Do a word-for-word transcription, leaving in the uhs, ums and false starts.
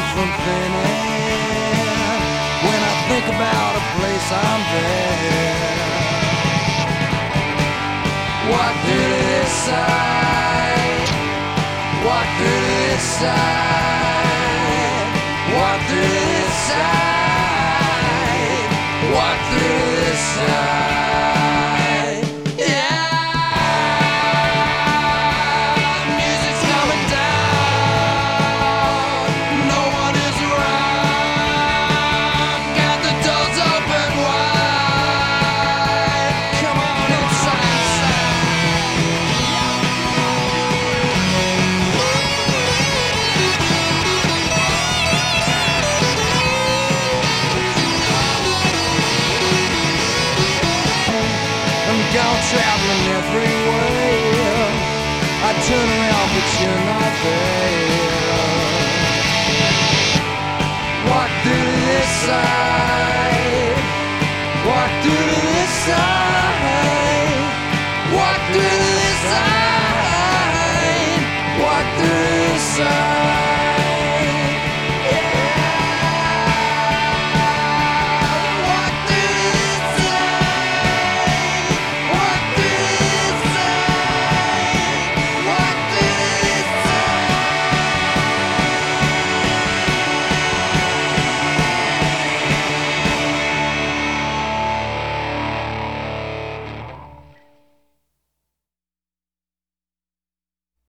from thin air. When I think about a place I'm there. Walk through to this side. Walk through to this side. Walk through to this side. Walk through to this side. Gone traveling every way. I turn around but you're not there. Walk through to this side. Walk through to this side. Walk through to this side. Walk through to this side.